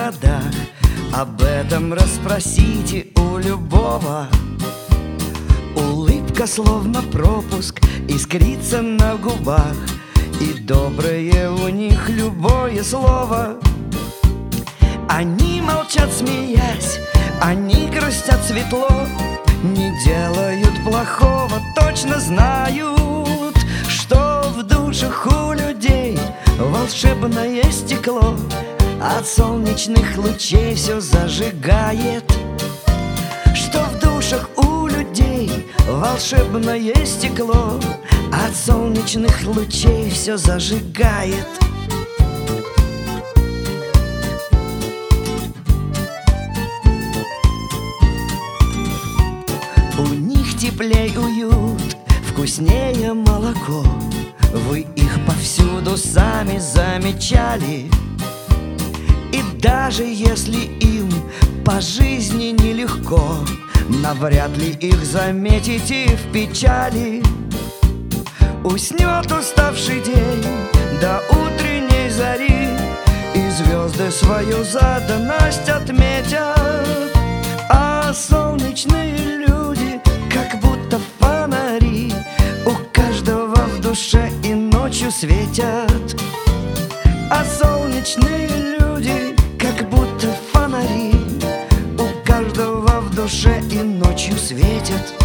городах. Об этом расспросите у любого. Улыбка словно пропуск искрится на губах, и доброе у них любое слово. Они молчат, смеясь, они грустят светло, не делают плохого, точно знают, что в душах у людей волшебное стекло от солнечных лучей все зажигает. Что в душах у людей волшебное стекло от солнечных лучей все зажигает. У них теплей уют, вкуснее молоко. Вы их повсюду сами замечали. И даже если им по жизни нелегко, навряд ли их заметите в печали. Уснет уставший день до утренней зари, и звезды свою заданность отметят. А солнечные люди, как будто фонари, у каждого в душе и ночью светят. А солнечные люди, как будто фонари, у каждого в душе и ночью светят.